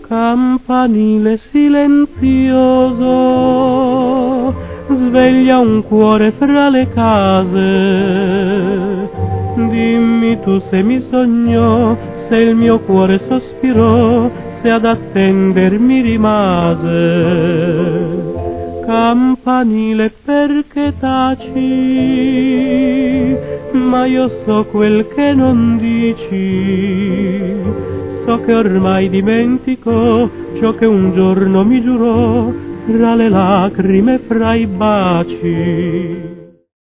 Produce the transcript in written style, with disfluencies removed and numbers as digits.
Campanile silenzioso, sveglia un cuore fra le case. Dimmi tu se mi sognò, se il mio cuore sospirò, se ad attendermi rimase. Campanile, perché taci? Ma io so quel che non dici. So che ormai dimentico ciò che un giorno mi giurò, fra le lacrime, fra i baci.